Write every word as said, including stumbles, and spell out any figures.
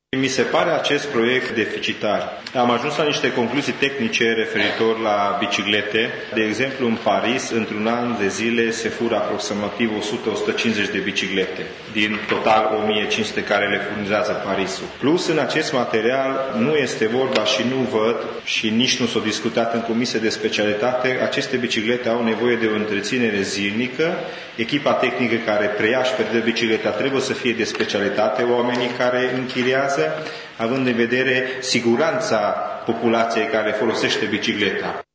Mi se pare acest proiect deficitar. Am ajuns la niște concluzii tehnice referitor la biciclete. De exemplu, în Paris, într-un an de zile, se fură aproximativ o sută - o sută cincizeci de biciclete, din total o mie cinci sute care le furnizează Parisul. Plus, în acest material nu este vorba și nu văd și nici nu s-a discutat în comisie de specialitate, aceste biciclete au nevoie de o întreținere zilnică. Echipa tehnică care preia și predă bicicleta trebuie să fie de specialitate, oamenii care închiriază, având în vedere siguranța populației care folosește bicicleta.